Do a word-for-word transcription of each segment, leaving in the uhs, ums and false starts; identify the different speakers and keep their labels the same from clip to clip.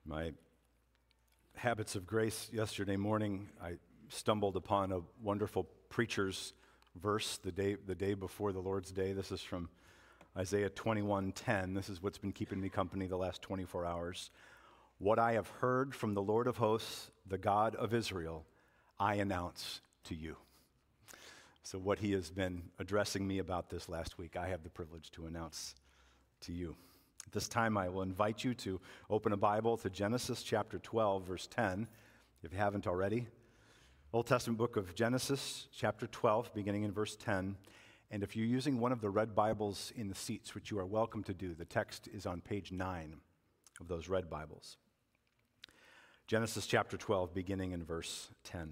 Speaker 1: My habits of grace yesterday morning, I stumbled upon a wonderful preacher's verse the day the day before the Lord's Day. This is from Isaiah twenty-one ten. This is what's been keeping me company the last twenty-four hours. What I have heard from the Lord of hosts, the God of Israel, I announce to you. So what he has been addressing me about this last week, I have the privilege to announce to you. At this time, I will invite you to open a Bible to Genesis chapter twelve, verse ten, if you haven't already. Old Testament book of Genesis, chapter twelve, beginning in verse ten. And if you're using one of the red Bibles in the seats, which you are welcome to do, the text is on page nine of those red Bibles. Genesis chapter twelve, beginning in verse ten.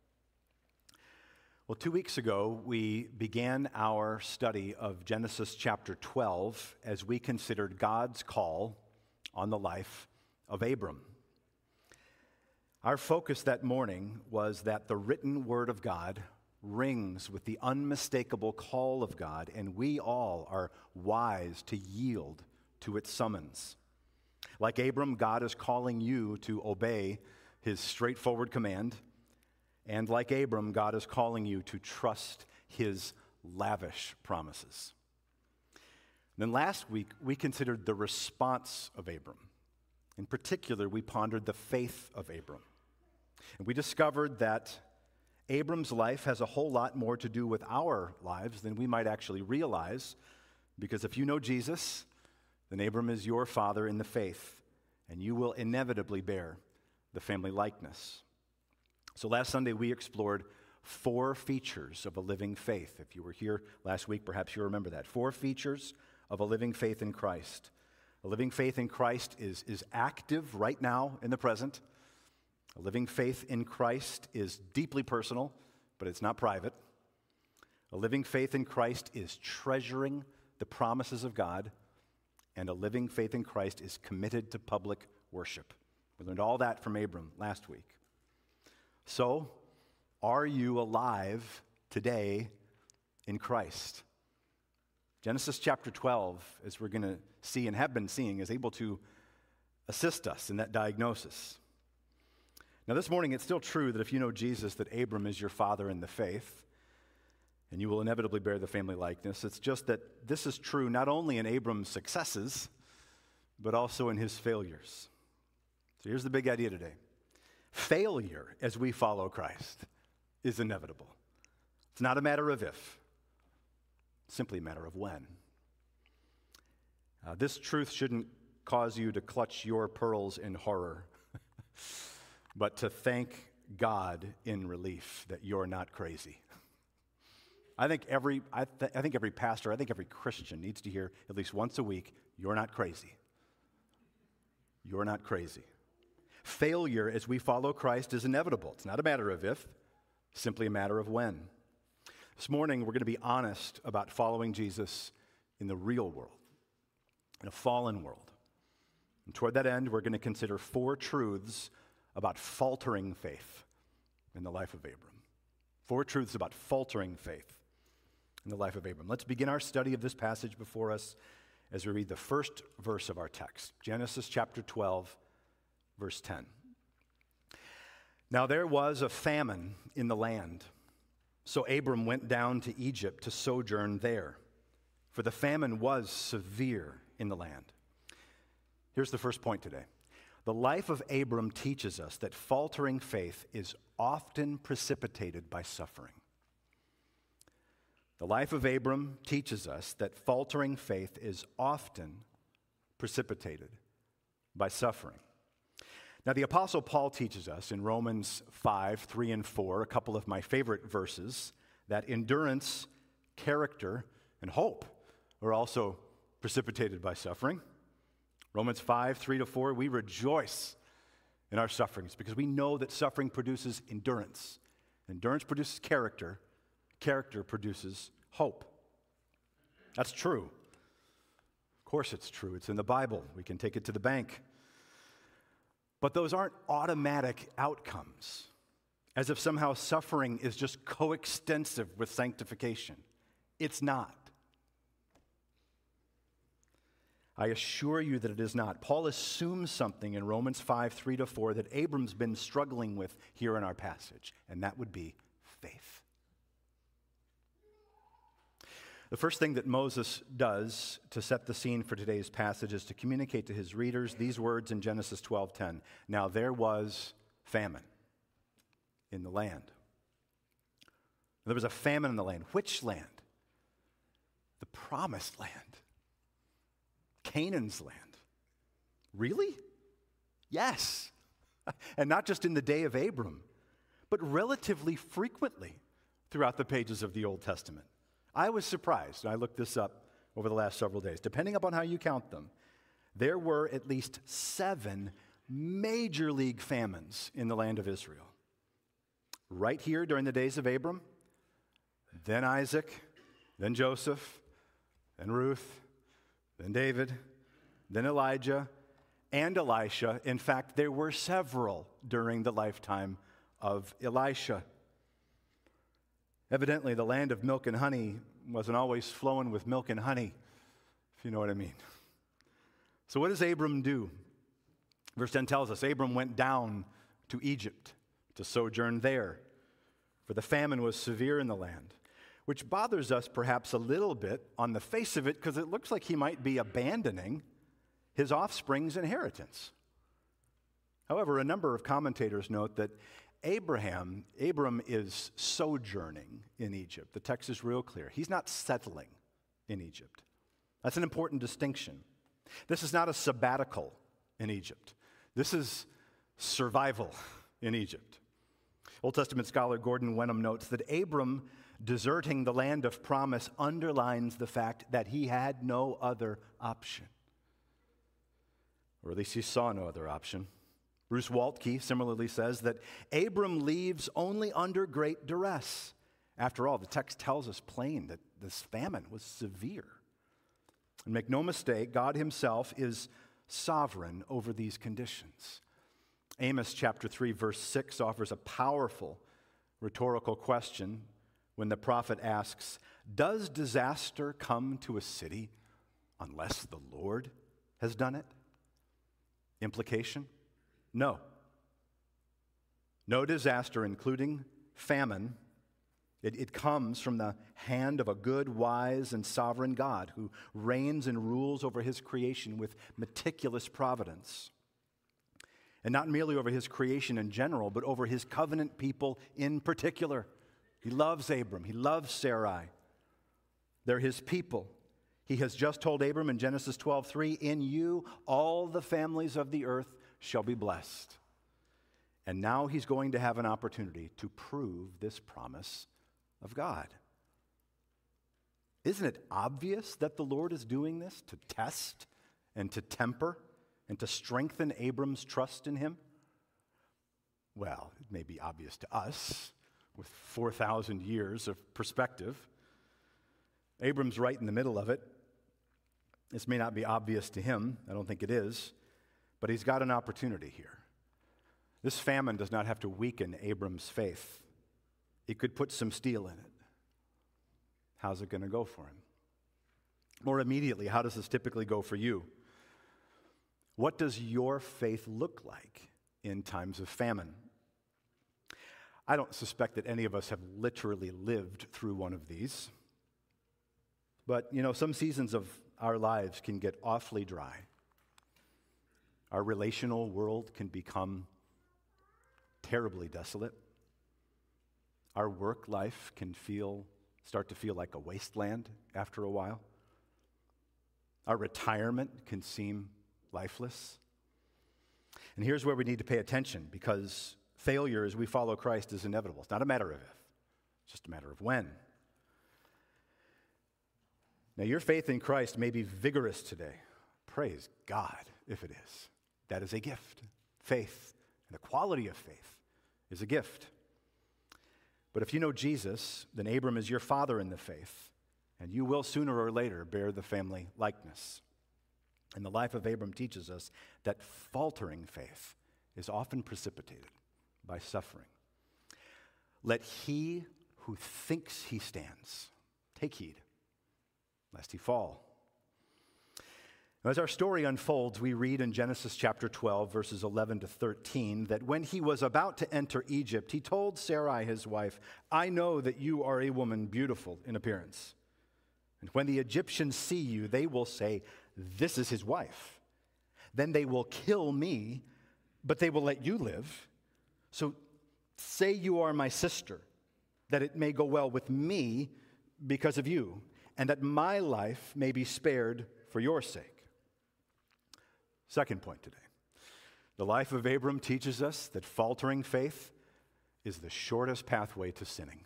Speaker 1: Well, two weeks ago, we began our study of Genesis chapter twelve as we considered God's call on the life of Abram. Our focus that morning was that the written word of God rings with the unmistakable call of God, and we all are wise to yield to its summons. Like Abram, God is calling you to obey his straightforward command. And like Abram, God is calling you to trust his lavish promises. And then last week, we considered the response of Abram. In particular, we pondered the faith of Abram. And we discovered that Abram's life has a whole lot more to do with our lives than we might actually realize, because if you know Jesus, then Abram is your father in the faith, and you will inevitably bear the family likeness. So last Sunday, we explored four features of a living faith. If you were here last week, perhaps you remember that. Four features of a living faith in Christ. A living faith in Christ is, is active right now in the present. A living faith in Christ is deeply personal, but it's not private. A living faith in Christ is treasuring the promises of God. And a living faith in Christ is committed to public worship. We learned all that from Abram last week. So, are you alive today in Christ? Genesis chapter twelve, as we're going to see and have been seeing, is able to assist us in that diagnosis. Now, this morning, it's still true that if you know Jesus, that Abram is your father in the faith, and you will inevitably bear the family likeness. It's just that this is true not only in Abram's successes, but also in his failures. So here's the big idea today. Failure as we follow Christ is inevitable. It's not a matter of if, it's simply a matter of when. Uh, this truth shouldn't cause you to clutch your pearls in horror, but to thank God in relief that you're not crazy. I think every I, th- I think every pastor, I think every Christian needs to hear at least once a week, you're not crazy. You're not crazy. Failure as we follow Christ is inevitable. It's not a matter of if, simply a matter of when. This morning, we're going to be honest about following Jesus in the real world, in a fallen world. And toward that end, we're going to consider four truths about faltering faith in the life of Abram. Four truths about faltering faith in the life of Abram. Let's begin our study of this passage before us as we read the first verse of our text, Genesis chapter twelve, verse ten. Now there was a famine in the land, so Abram went down to Egypt to sojourn there, for the famine was severe in the land. Here's the first point today. The life of Abram teaches us that faltering faith is often precipitated by suffering. The life of Abram teaches us that faltering faith is often precipitated by suffering. Now, the Apostle Paul teaches us in Romans five, three, and four, a couple of my favorite verses, that endurance, character, and hope are also precipitated by suffering. Romans five, three to four, we rejoice in our sufferings because we know that suffering produces endurance. Endurance produces character. Character produces hope. That's true. Of course it's true. It's in the Bible. We can take it to the bank. But those aren't automatic outcomes, as if somehow suffering is just coextensive with sanctification. It's not. I assure you that it is not. Paul assumes something in Romans five, three to four that Abram's been struggling with here in our passage, and that would be faith. The first thing that Moses does to set the scene for today's passage is to communicate to his readers these words in Genesis twelve ten. Now there was famine in the land. There was a famine in the land. Which land? The promised land. Canaan's land. Really? Yes. And not just in the day of Abram, but relatively frequently throughout the pages of the Old Testament. I was surprised, and I looked this up over the last several days. Depending upon how you count them, there were at least seven major league famines in the land of Israel. Right here during the days of Abram, then Isaac, then Joseph, then Ruth, then David, then Elijah, and Elisha. In fact, there were several during the lifetime of Elisha. Evidently, the land of milk and honey wasn't always flowing with milk and honey, if you know what I mean. So what does Abram do? Verse ten tells us, Abram went down to Egypt to sojourn there, for the famine was severe in the land, which bothers us perhaps a little bit on the face of it because it looks like he might be abandoning his offspring's inheritance. However, a number of commentators note that Abraham, Abram is sojourning in Egypt. The text is real clear. He's not settling in Egypt. That's an important distinction. This is not a sabbatical in Egypt. This is survival in Egypt. Old Testament scholar Gordon Wenham notes that Abram deserting the land of promise underlines the fact that he had no other option. Or at least he saw no other option. Bruce Waltke similarly says that Abram leaves only under great duress. After all, the text tells us plain that this famine was severe. And make no mistake, God himself is sovereign over these conditions. Amos chapter three, verse six offers a powerful rhetorical question when the prophet asks, does disaster come to a city unless the Lord has done it? Implication? No. No disaster, including famine, it, it comes from the hand of a good, wise, and sovereign God who reigns and rules over his creation with meticulous providence. And not merely over his creation in general, but over his covenant people in particular. He loves Abram. He loves Sarai. They're his people. He has just told Abram in Genesis twelve three, in you all the families of the earth shall be blessed. And now he's going to have an opportunity to prove this promise of God. Isn't it obvious that the Lord is doing this to test and to temper and to strengthen Abram's trust in him? Well, it may be obvious to us with four thousand years of perspective. Abram's right in the middle of it. This may not be obvious to him. I don't think it is. But he's got an opportunity here. This famine does not have to weaken Abram's faith. It could put some steel in it. How's it going to go for him? More immediately, how does this typically go for you? What does your faith look like in times of famine? I don't suspect that any of us have literally lived through one of these. But, you know, some seasons of our lives can get awfully dry. Our relational world can become terribly desolate. Our work life can feel, start to feel like a wasteland after a while. Our retirement can seem lifeless. And here's where we need to pay attention, because failure as we follow Christ is inevitable. It's not a matter of if, it's just a matter of when. Now, your faith in Christ may be vigorous today. Praise God if it is. That is a gift. Faith, and the quality of faith, is a gift. But if you know Jesus, then Abram is your father in the faith, and you will sooner or later bear the family likeness. And the life of Abram teaches us that faltering faith is often precipitated by suffering. Let he who thinks he stands take heed, lest he fall. As our story unfolds, we read in Genesis chapter twelve, verses eleven to thirteen, that when he was about to enter Egypt, he told Sarai, his wife, "I know that you are a woman beautiful in appearance. And when the Egyptians see you, they will say, 'This is his wife.' Then they will kill me, but they will let you live. So say you are my sister, that it may go well with me because of you, and that my life may be spared for your sake." Second point today. The life of Abram teaches us that faltering faith is the shortest pathway to sinning.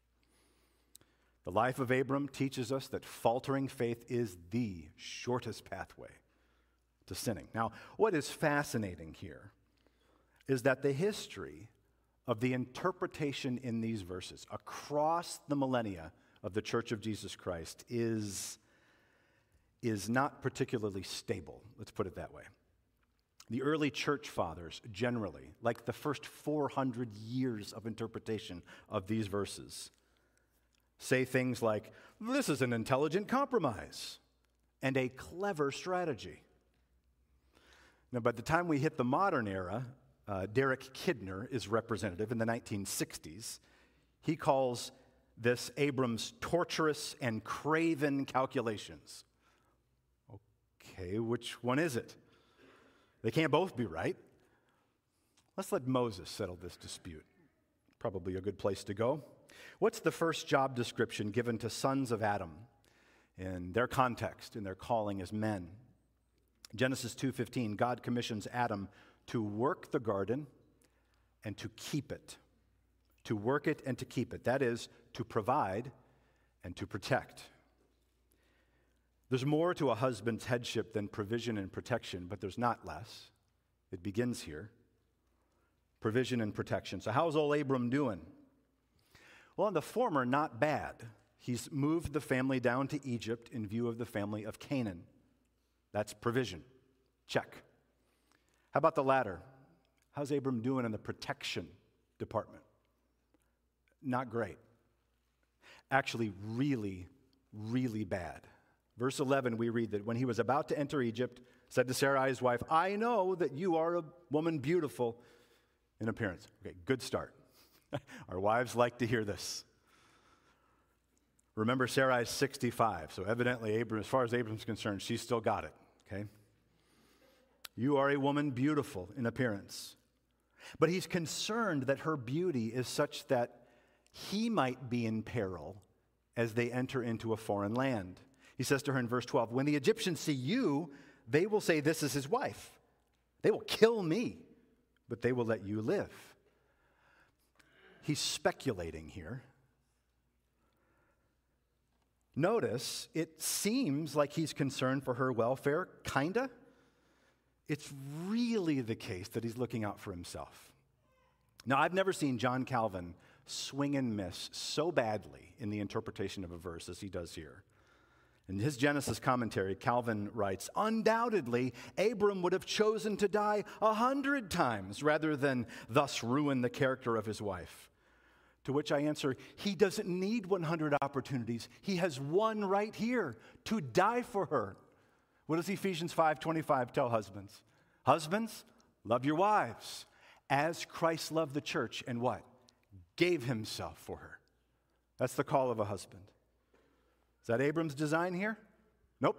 Speaker 1: The life of Abram teaches us that faltering faith is the shortest pathway to sinning. Now, what is fascinating here is that the history of the interpretation in these verses across the millennia of the Church of Jesus Christ is, is not particularly stable. Let's put it that way. The early church fathers generally, like the first four hundred years of interpretation of these verses, say things like, "This is an intelligent compromise and a clever strategy." Now, by the time we hit the modern era, uh, Derek Kidner is representative in the nineteen sixties. He calls this Abram's torturous and craven calculations. Okay, which one is it? They can't both be right. Let's let Moses settle this dispute. Probably a good place to go. What's the first job description given to sons of Adam in their context, in their calling as men? Genesis two fifteen, God commissions Adam to work the garden and to keep it. To work it and to keep it. That is, to provide and to protect. There's more to a husband's headship than provision and protection, but there's not less. It begins here. Provision and protection. So how's old Abram doing? Well, on the former, not bad. He's moved the family down to Egypt in view of the family of Canaan. That's provision. Check. How about the latter? How's Abram doing in the protection department? Not great. Actually, really, really bad. Verse eleven, we read that when he was about to enter Egypt, said to Sarai, his wife, "I know that you are a woman beautiful in appearance." Okay, good start. Our wives like to hear this. Remember, Sarai is sixty-five, so evidently, Abram, as far as Abram's concerned, she's still got it, okay? You are a woman beautiful in appearance. But he's concerned that her beauty is such that he might be in peril as they enter into a foreign land. He says to her in verse twelve, "When the Egyptians see you, they will say, 'This is his wife.' They will kill me, but they will let you live." He's speculating here. Notice, it seems like he's concerned for her welfare, kinda. It's really the case that he's looking out for himself. Now, I've never seen John Calvin swing and miss so badly in the interpretation of a verse as he does here. In his Genesis commentary, Calvin writes, "Undoubtedly, Abram would have chosen to die a hundred times rather than thus ruin the character of his wife." To which I answer, he doesn't need one hundred opportunities. He has one right here to die for her. What does Ephesians five twenty-five tell husbands? Husbands, love your wives as Christ loved the church and what? Gave himself for her. That's the call of a husband. Is that Abram's design here? Nope.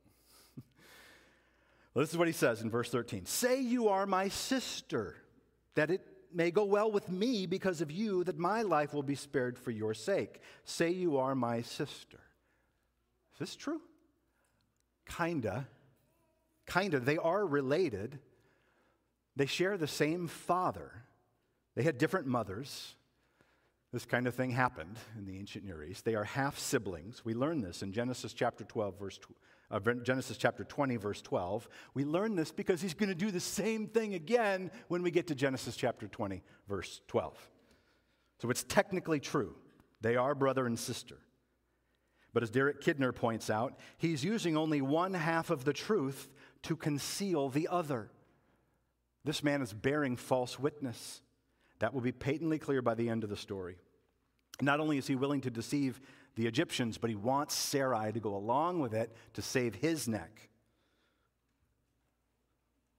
Speaker 1: Well, this is what he says in verse thirteen. "Say you are my sister, that it may go well with me because of you, that my life will be spared for your sake. Say you are my sister." Is this true? Kinda. Kinda. They are related. They share the same father. They had different mothers. This kind of thing happened in the ancient Near East. They are half siblings. We learn this in Genesis chapter twelve, verse uh, Genesis chapter twenty, verse twelve. We learn this because he's going to do the same thing again when we get to Genesis chapter twenty, verse twelve. So it's technically true. They are brother and sister. But as Derek Kidner points out, he's using only one half of the truth to conceal the other. This man is bearing false witness. That will be patently clear by the end of the story. Not only is he willing to deceive the Egyptians, but he wants Sarai to go along with it to save his neck.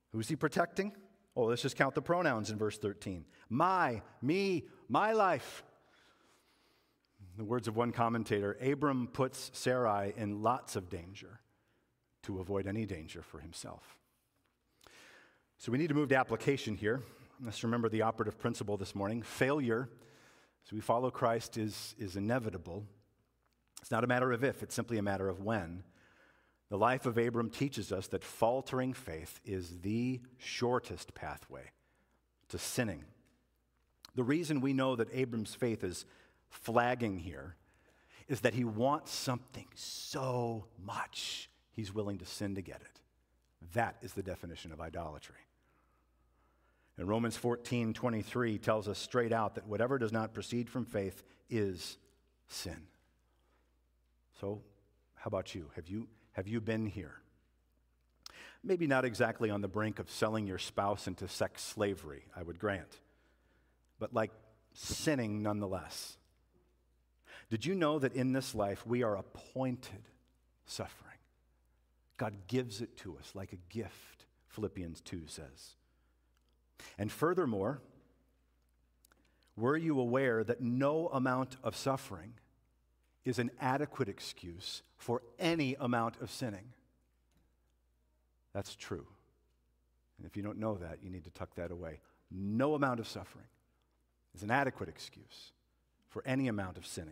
Speaker 1: Who's he protecting? Oh, let's just count the pronouns in verse thirteen. My, me, my life. In the words of one commentator, Abram puts Sarai in lots of danger to avoid any danger for himself. So we need to move to application here. Let's remember the operative principle this morning. Failure, as we follow Christ, is, is inevitable. It's not a matter of if, it's simply a matter of when. The life of Abram teaches us that faltering faith is the shortest pathway to sinning. The reason we know that Abram's faith is flagging here is that he wants something so much he's willing to sin to get it. That is the definition of idolatry. And Romans fourteen twenty-three tells us straight out that whatever does not proceed from faith is sin. So, how about you? Have you have you been here? Maybe not exactly on the brink of selling your spouse into sex slavery, I would grant, but like sinning nonetheless. Did you know that in this life we are appointed suffering? God gives it to us like a gift, Philippians two says. And furthermore, were you aware that no amount of suffering is an adequate excuse for any amount of sinning? That's true. And if you don't know that, you need to tuck that away. No amount of suffering is an adequate excuse for any amount of sinning.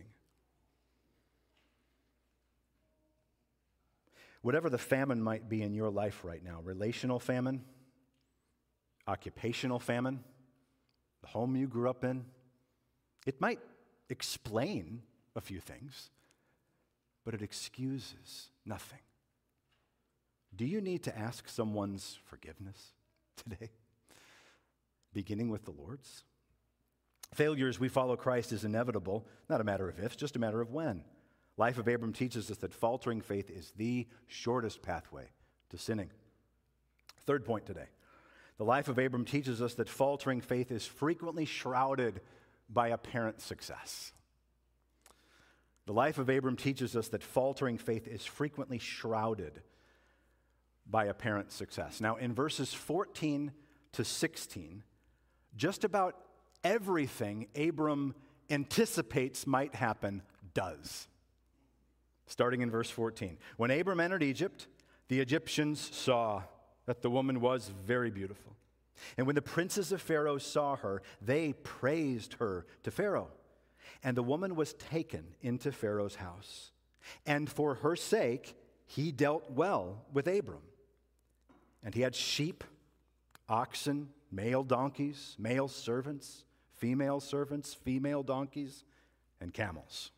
Speaker 1: Whatever the famine might be in your life right now, relational famine, occupational famine, the home you grew up in, it might explain a few things, but it excuses nothing. Do you need to ask someone's forgiveness today, beginning with the Lord's? Failure as we follow Christ is inevitable, not a matter of if, just a matter of when. Life of Abram teaches us that faltering faith is the shortest pathway to sinning. Third point today. The life of Abram teaches us that faltering faith is frequently shrouded by apparent success. The life of Abram teaches us that faltering faith is frequently shrouded by apparent success. Now, in verses fourteen to sixteen, just about everything Abram anticipates might happen does. Starting in verse fourteen. When Abram entered Egypt, the Egyptians saw that the woman was very beautiful. And when the princes of Pharaoh saw her, they praised her to Pharaoh. And the woman was taken into Pharaoh's house. And for her sake, he dealt well with Abram. And he had sheep, oxen, male donkeys, male servants, female servants, female donkeys, and camels.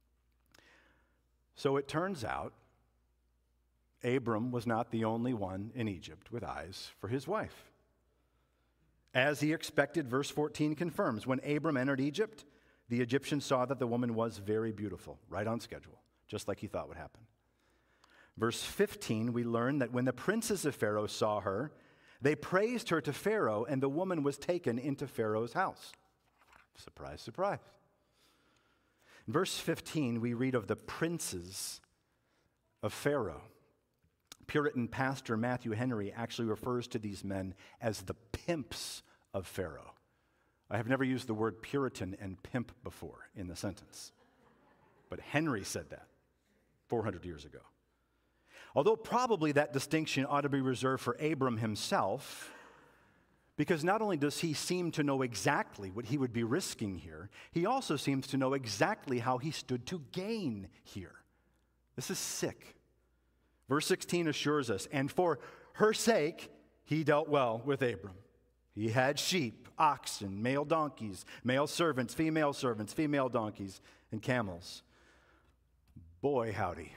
Speaker 1: So it turns out, Abram was not the only one in Egypt with eyes for his wife. As he expected, verse fourteen confirms, when Abram entered Egypt, the Egyptians saw that the woman was very beautiful, right on schedule, just like he thought would happen. Verse fifteen, we learn that when the princes of Pharaoh saw her, they praised her to Pharaoh, and the woman was taken into Pharaoh's house. Surprise, surprise. In verse fifteen, we read of the princes of Pharaoh. Puritan pastor Matthew Henry actually refers to these men as the pimps of Pharaoh. I have never used the word Puritan and pimp before in the sentence, but Henry said that four hundred years ago. Although probably that distinction ought to be reserved for Abram himself, because not only does he seem to know exactly what he would be risking here, he also seems to know exactly how he stood to gain here. This is sick. Verse sixteen assures us, and for her sake, he dealt well with Abram. He had sheep, oxen, male donkeys, male servants, female servants, female donkeys, and camels. Boy, howdy.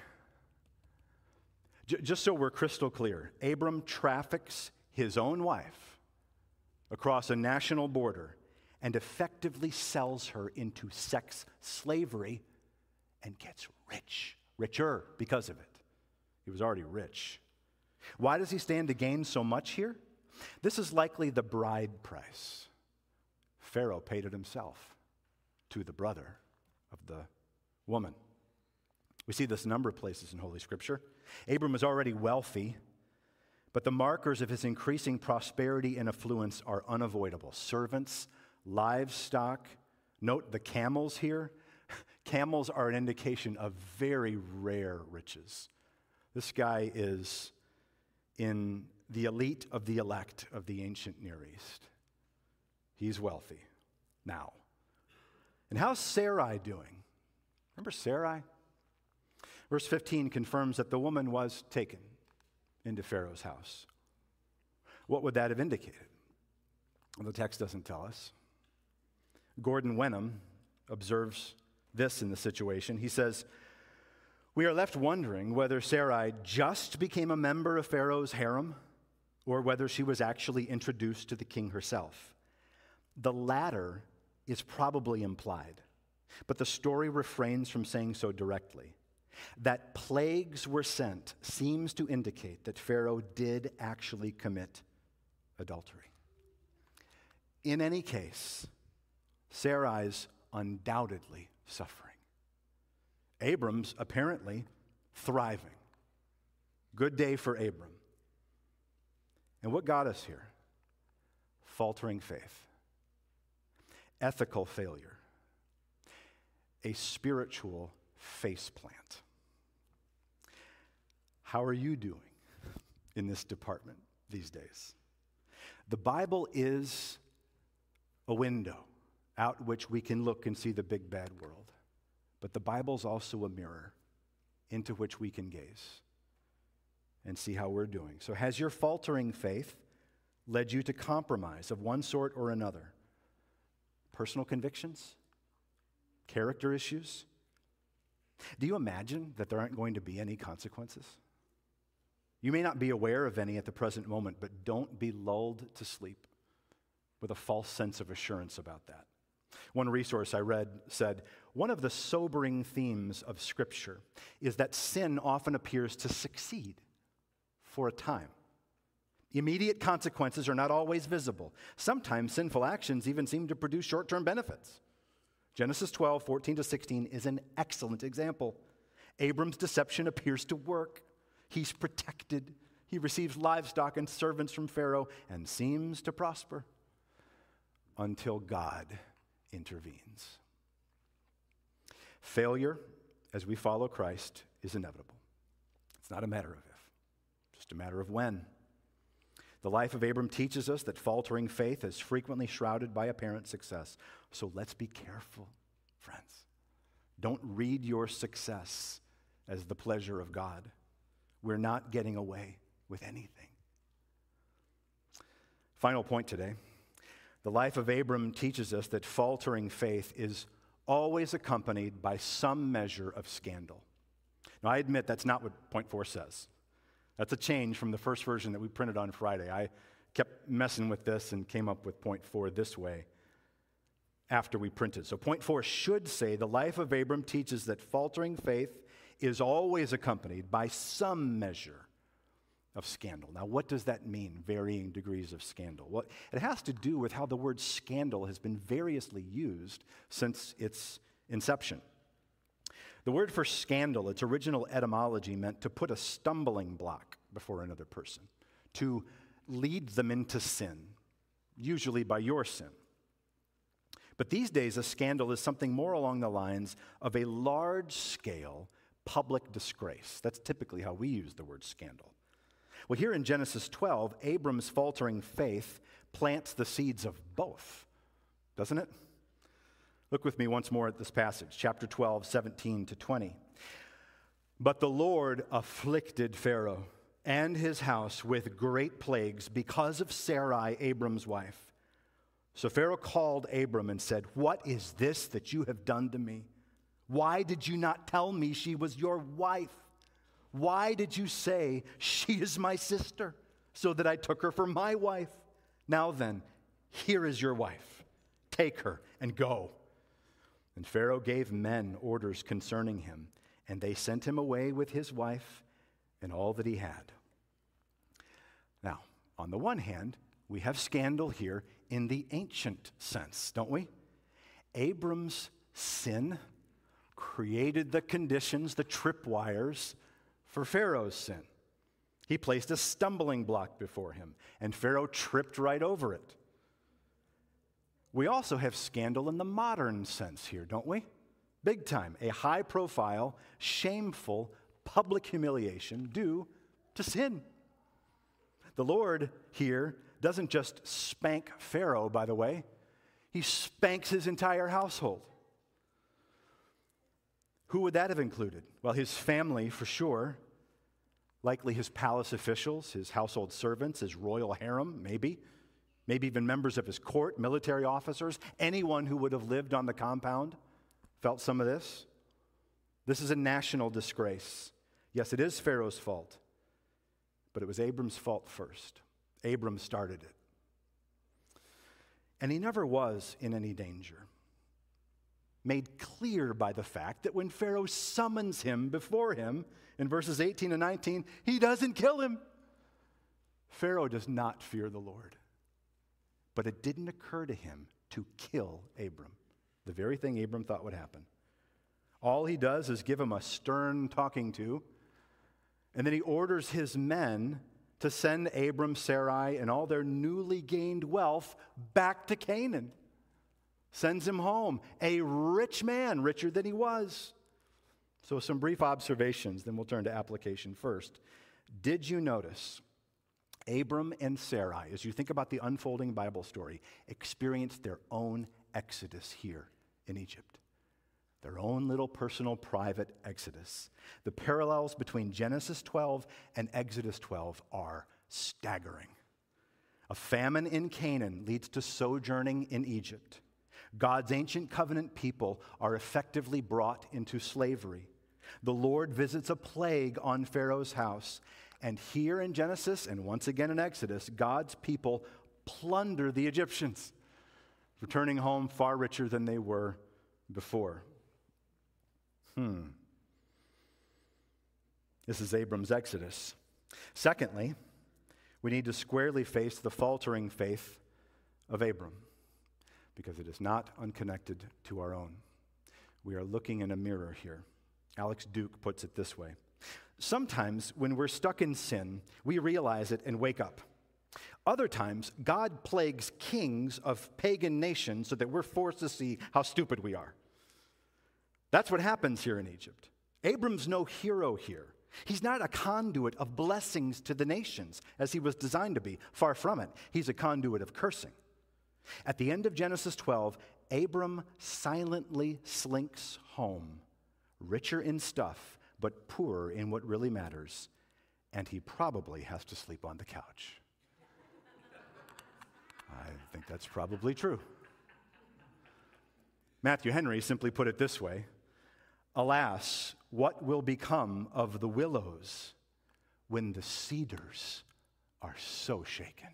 Speaker 1: J- just so we're crystal clear, Abram traffics his own wife across a national border and effectively sells her into sex slavery and gets rich, richer because of it. He was already rich. Why does he stand to gain so much here? This is likely the bride price. Pharaoh paid it himself to the brother of the woman. We see this a number of places in Holy Scripture. Abram was already wealthy, But the markers of his increasing prosperity and affluence are unavoidable. Servants, livestock. Note the camels here. Camels are an indication of very rare riches. This guy is in the elite of the elect of the ancient Near East. He's wealthy now. And how's Sarai doing? Remember Sarai? Verse fifteen confirms that the woman was taken into Pharaoh's house. What would that have indicated? Well, the text doesn't tell us. Gordon Wenham observes this in the situation. He says, "We are left wondering whether Sarai just became a member of Pharaoh's harem or whether she was actually introduced to the king herself. The latter is probably implied, but the story refrains from saying so directly. That plagues were sent seems to indicate that Pharaoh did actually commit adultery. In any case, Sarai's undoubtedly suffering. Abram's apparently thriving. Good day for Abram. And what got us here? Faltering faith, ethical failure, a spiritual faceplant. How are you doing in this department these days? The Bible is a window out which we can look and see the big bad world. But the Bible's also a mirror into which we can gaze and see how we're doing. So has your faltering faith led you to compromise of one sort or another? Personal convictions? Character issues? Do you imagine that there aren't going to be any consequences? You may not be aware of any at the present moment, but don't be lulled to sleep with a false sense of assurance about that. One resource I read said, one of the sobering themes of Scripture is that sin often appears to succeed for a time. Immediate consequences are not always visible. Sometimes sinful actions even seem to produce short-term benefits. Genesis twelve, fourteen to sixteen is an excellent example. Abram's deception appears to work. He's protected. He receives livestock and servants from Pharaoh and seems to prosper until God intervenes. Failure, as we follow Christ, is inevitable. It's not a matter of if, just a matter of when. The life of Abram teaches us that faltering faith is frequently shrouded by apparent success. So let's be careful, friends. Don't read your success as the pleasure of God. We're not getting away with anything. Final point today. The life of Abram teaches us that faltering faith is always accompanied by some measure of scandal. Now, I admit that's not what point four says. That's a change from the first version that we printed on Friday. I kept messing with this and came up with point four this way after we printed. So point four should say the life of Abram teaches that faltering faith is always accompanied by some measure of scandal. Now, what does that mean, varying degrees of scandal? Well, it has to do with how the word scandal has been variously used since its inception. The word for scandal, its original etymology meant to put a stumbling block before another person, to lead them into sin, usually by your sin. But these days, a scandal is something more along the lines of a large-scale public disgrace. That's typically how we use the word scandal. Well, here in Genesis twelve, Abram's faltering faith plants the seeds of both, doesn't it? Look with me once more at this passage, chapter twelve, seventeen to twenty. But the Lord afflicted Pharaoh and his house with great plagues because of Sarai, Abram's wife. So Pharaoh called Abram and said, "What is this that you have done to me? Why did you not tell me she was your wife? Why did you say, 'She is my sister,' so that I took her for my wife? Now then, here is your wife. Take her and go." And Pharaoh gave men orders concerning him, and they sent him away with his wife and all that he had. Now, on the one hand, we have scandal here in the ancient sense, don't we? Abram's sin created the conditions, the tripwires for Pharaoh's sin. He placed a stumbling block before him, and Pharaoh tripped right over it. We also have scandal in the modern sense here, don't we? Big time. A high-profile, shameful, public humiliation due to sin. The Lord here doesn't just spank Pharaoh, by the way. He spanks his entire household. Who would that have included? Well, his family, for sure. Likely his palace officials, his household servants, his royal harem, maybe. Maybe even members of his court, military officers. Anyone who would have lived on the compound felt some of this. This is a national disgrace. Yes, it is Pharaoh's fault, but it was Abram's fault first. Abram started it. And he never was in any danger. Made clear by the fact that when Pharaoh summons him before him, in verses eighteen and nineteen, he doesn't kill him. Pharaoh does not fear the Lord. But it didn't occur to him to kill Abram, the very thing Abram thought would happen. All he does is give him a stern talking to, and then he orders his men to send Abram, Sarai, and all their newly gained wealth back to Canaan. Sends him home, a rich man, richer than he was. So some brief observations, then we'll turn to application first. Did you notice Abram and Sarai, as you think about the unfolding Bible story, experienced their own exodus here in Egypt? Their own little personal private exodus. The parallels between Genesis twelve and Exodus twelve are staggering. A famine in Canaan leads to sojourning in Egypt. God's ancient covenant people are effectively brought into slavery. The Lord visits a plague on Pharaoh's house. And here in Genesis, and once again in Exodus, God's people plunder the Egyptians, returning home far richer than they were before. Hmm. This is Abram's exodus. Secondly, we need to squarely face the faltering faith of Abram, because it is not unconnected to our own. We are looking in a mirror here. Alex Duke puts it this way. Sometimes when we're stuck in sin, we realize it and wake up. Other times, God plagues kings of pagan nations so that we're forced to see how stupid we are. That's what happens here in Egypt. Abram's no hero here. He's not a conduit of blessings to the nations, as he was designed to be. Far from it. He's a conduit of cursing. At the end of Genesis twelve, Abram silently slinks home, richer in stuff, but poorer in what really matters, and he probably has to sleep on the couch. I think that's probably true. Matthew Henry simply put it this way: alas, what will become of the willows when the cedars are so shaken?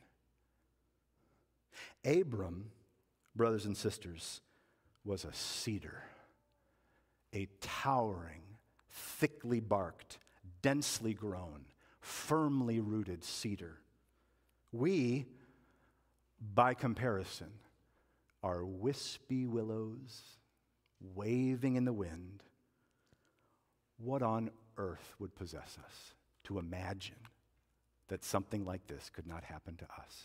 Speaker 1: Abram, brothers and sisters, was a cedar, a towering, thickly barked, densely grown, firmly rooted cedar. We, by comparison, are wispy willows waving in the wind. What on earth would possess us to imagine that something like this could not happen to us?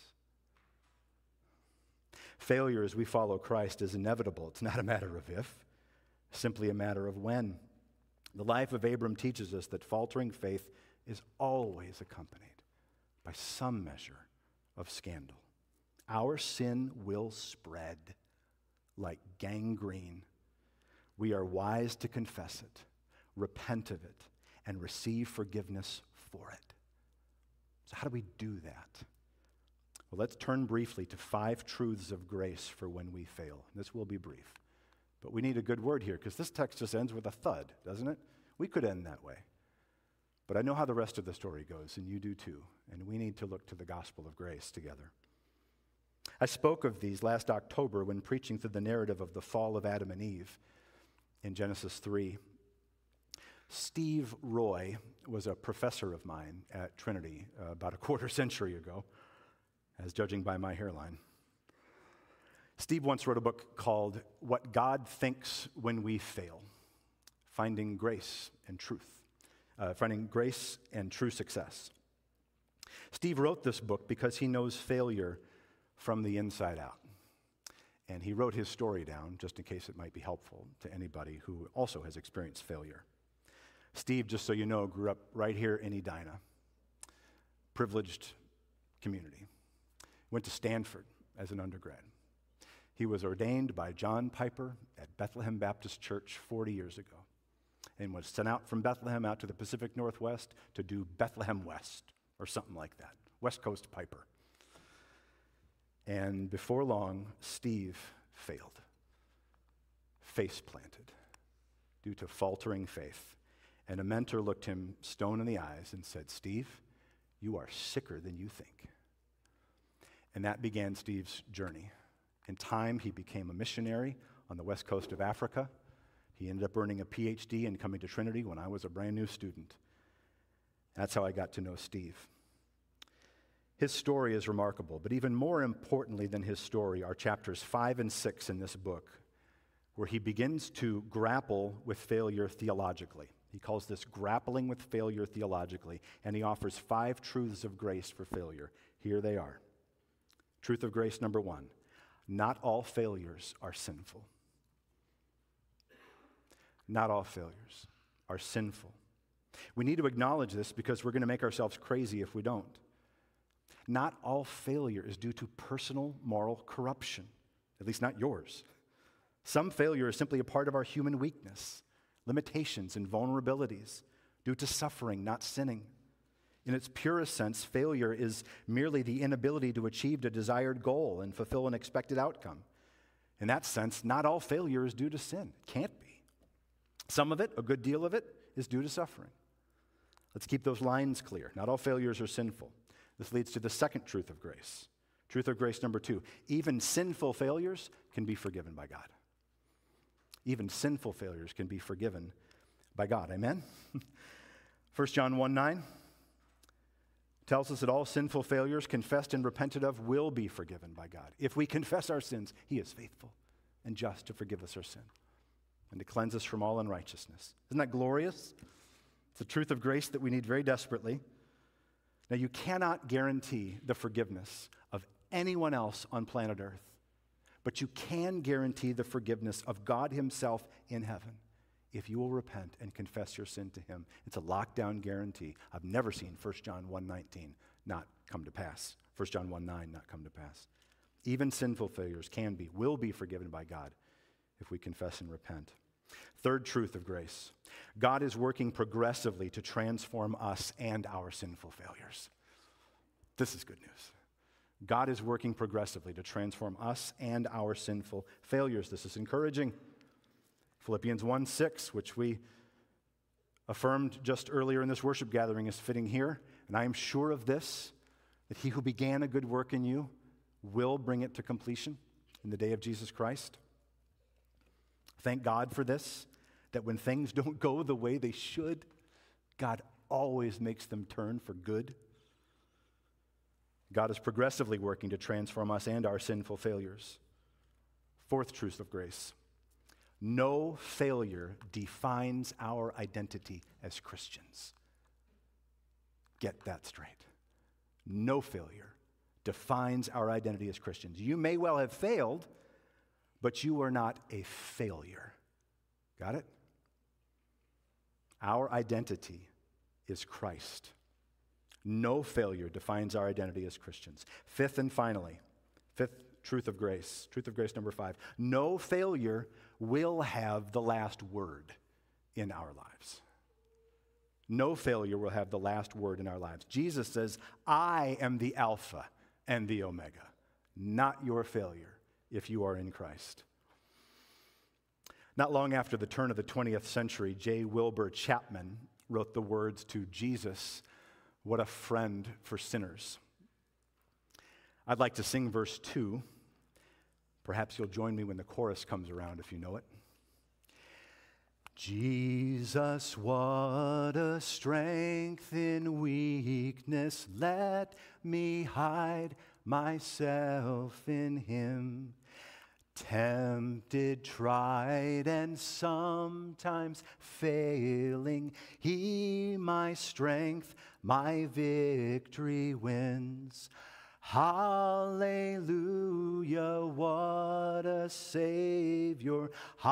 Speaker 1: Failure as we follow Christ is inevitable. It's not a matter of if, simply a matter of when. The life of Abram teaches us that faltering faith is always accompanied by some measure of scandal. Our sin will spread like gangrene. We are wise to confess it, repent of it, and receive forgiveness for it. So how do we do that? Well, let's turn briefly to five truths of grace for when we fail. This will be brief. But we need a good word here, because this text just ends with a thud, doesn't it? We could end that way. But I know how the rest of the story goes, and you do too. And we need to look to the gospel of grace together. I spoke of these last October when preaching through the narrative of the fall of Adam and Eve in Genesis three. Steve Roy was a professor of mine at Trinity uh, about a quarter century ago, as judging by my hairline. Steve once wrote a book called What God Thinks When We Fail, Finding Grace and Truth, uh, Finding Grace and True Success. Steve wrote this book because he knows failure from the inside out. And he wrote his story down just in case it might be helpful to anybody who also has experienced failure. Steve, just so you know, grew up right here in Edina, privileged community. Went to Stanford as an undergrad. He was ordained by John Piper at Bethlehem Baptist Church forty years ago and was sent out from Bethlehem out to the Pacific Northwest to do Bethlehem West or something like that, West Coast Piper. And before long, Steve failed, face planted due to faltering faith. And a mentor looked him stone in the eyes and said, "Steve, you are sicker than you think." And that began Steve's journey. In time, he became a missionary on the west coast of Africa. He ended up earning a P H D and coming to Trinity when I was a brand new student. That's how I got to know Steve. His story is remarkable, but even more importantly than his story are chapters five and six in this book, where he begins to grapple with failure theologically. He calls this grappling with failure theologically, and he offers five truths of grace for failure. Here they are. Truth of grace number one, not all failures are sinful. Not all failures are sinful. We need to acknowledge this because we're going to make ourselves crazy if we don't. Not all failure is due to personal moral corruption, at least not yours. Some failure is simply a part of our human weakness, limitations, and vulnerabilities due to suffering, not sinning. In its purest sense, failure is merely the inability to achieve a desired goal and fulfill an expected outcome. In that sense, not all failure is due to sin. It can't be. Some of it, a good deal of it, is due to suffering. Let's keep those lines clear. Not all failures are sinful. This leads to the second truth of grace. Truth of grace number two, even sinful failures can be forgiven by God. Even sinful failures can be forgiven by God. Amen? First John one nine tells us that all sinful failures confessed and repented of will be forgiven by God. If we confess our sins, He is faithful and just to forgive us our sin and to cleanse us from all unrighteousness. Isn't that glorious? It's a truth of grace that we need very desperately. Now, you cannot guarantee the forgiveness of anyone else on planet Earth, but you can guarantee the forgiveness of God Himself in heaven if you will repent and confess your sin to Him. It's a lockdown guarantee. I've never seen First John one nineteen not come to pass. First John one nine not come to pass. Even sinful failures can be, will be forgiven by God if we confess and repent. Third truth of grace. God is working progressively to transform us and our sinful failures. This is good news. God is working progressively to transform us and our sinful failures. This is encouraging. Philippians one six, which we affirmed just earlier in this worship gathering, is fitting here. And I am sure of this, that He who began a good work in you will bring it to completion in the day of Jesus Christ. Thank God for this, that when things don't go the way they should, God always makes them turn for good. God is progressively working to transform us and our sinful failures. Fourth truth of grace. No failure defines our identity as Christians. Get that straight. No failure defines our identity as Christians. You may well have failed, but you are not a failure. Got it? Our identity is Christ. No failure defines our identity as Christians. Fifth and finally, fifth truth of grace, truth of grace number five, no failure will have the last word in our lives. No failure will have the last word in our lives. Jesus says, I am the Alpha and the Omega, not your failure if you are in Christ. Not long after the turn of the twentieth century, J. Wilbur Chapman wrote the words to Jesus, "What a friend for sinners." I'd like to sing verse two. Perhaps you'll join me when the chorus comes around if you know it. Jesus, what a strength in weakness. Let me hide myself in Him. Tempted, tried, and sometimes failing, He my strength, my victory wins. Hallelujah, what a Savior.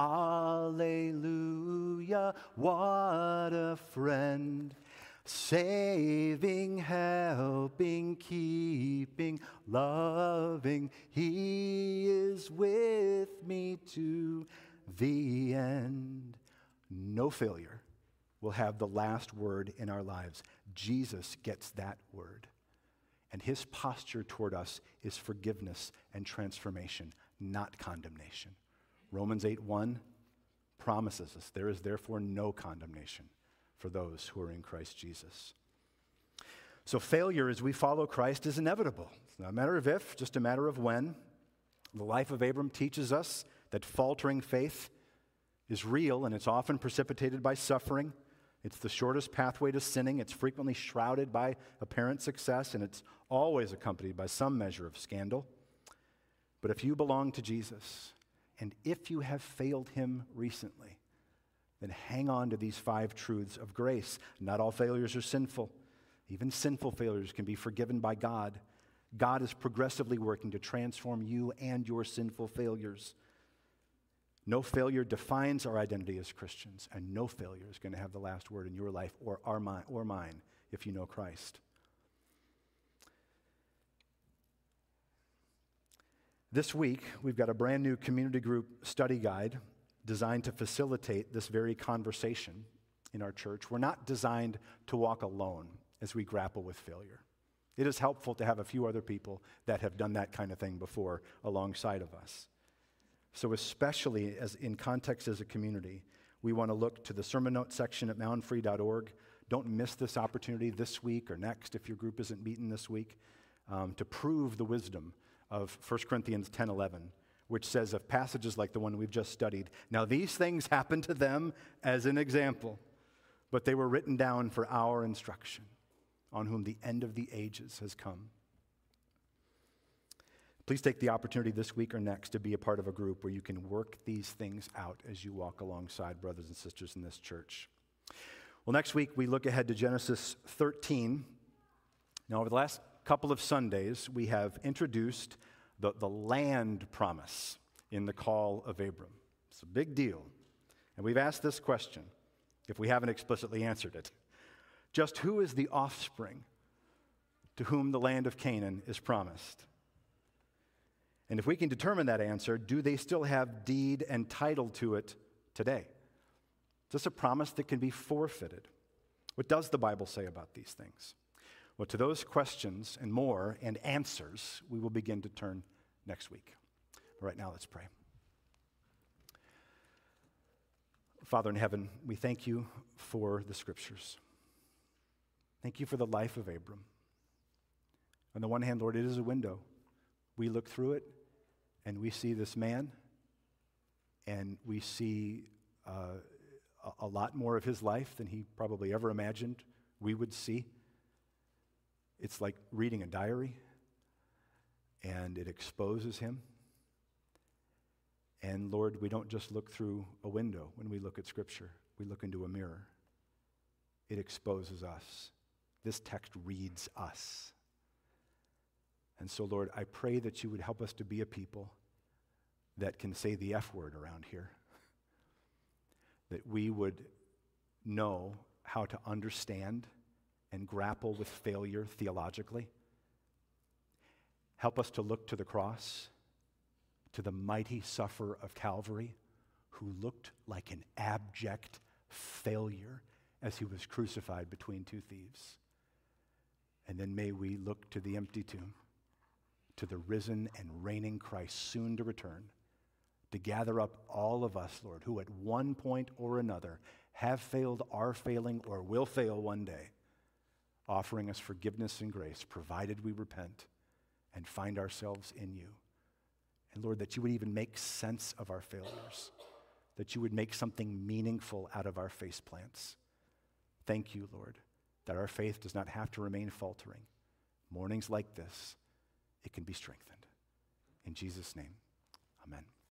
Speaker 1: Hallelujah, what a friend. Saving, helping, keeping, loving, He is with me to the end. No failure will have the last word in our lives. Jesus gets that word. And His posture toward us is forgiveness and transformation, not condemnation. Romans eight one promises us there is therefore no condemnation for those who are in Christ Jesus. So failure as we follow Christ is inevitable. It's not a matter of if, just a matter of when. The life of Abram teaches us that faltering faith is real, and it's often precipitated by suffering. It's the shortest pathway to sinning. It's frequently shrouded by apparent success, and it's always accompanied by some measure of scandal. But if you belong to Jesus, and if you have failed Him recently, then hang on to these five truths of grace. Not all failures are sinful. Even sinful failures can be forgiven by God. God is progressively working to transform you and your sinful failures. No failure defines our identity as Christians, and no failure is going to have the last word in your life or our mi- or mine if you know Christ. This week, we've got a brand new community group study guide designed to facilitate this very conversation in our church. We're not designed to walk alone as we grapple with failure. It is helpful to have a few other people that have done that kind of thing before alongside of us. So especially as in context as a community, we want to look to the sermon note section at mountain free dot org. Don't miss this opportunity this week or next if your group isn't meeting this week, um, to prove the wisdom of First Corinthians ten eleven, which says of passages like the one we've just studied, now these things happened to them as an example, but they were written down for our instruction, on whom the end of the ages has come. Please take the opportunity this week or next to be a part of a group where you can work these things out as you walk alongside brothers and sisters in this church. Well, next week we look ahead to Genesis thirteen. Now, over the last couple of Sundays, we have introduced the, the land promise in the call of Abram. It's a big deal. And we've asked this question, if we haven't explicitly answered it. Just who is the offspring to whom the land of Canaan is promised? And if we can determine that answer, do they still have deed and title to it today? Is this a promise that can be forfeited? What does the Bible say about these things? Well, to those questions and more and answers, we will begin to turn next week. Right now, let's pray. Father in heaven, we thank you for the scriptures. Thank you for the life of Abram. On the one hand, Lord, it is a window. We look through it, and we see this man, and we see uh, a, a lot more of his life than he probably ever imagined we would see. It's like reading a diary, and it exposes him. And Lord, we don't just look through a window when we look at Scripture. We look into a mirror. It exposes us. This text reads us. And so, Lord, I pray that you would help us to be a people that can say the F word around here. That we would know how to understand and grapple with failure theologically. Help us to look to the cross, to the mighty sufferer of Calvary, who looked like an abject failure as he was crucified between two thieves. And then may we look to the empty tomb, to the risen and reigning Christ soon to return, to gather up all of us, Lord, who at one point or another have failed, are failing, or will fail one day, offering us forgiveness and grace, provided we repent and find ourselves in you. And Lord, that you would even make sense of our failures, that you would make something meaningful out of our faceplants. Thank you, Lord, that our faith does not have to remain faltering. Mornings like this, it can be strengthened. In Jesus' name, amen.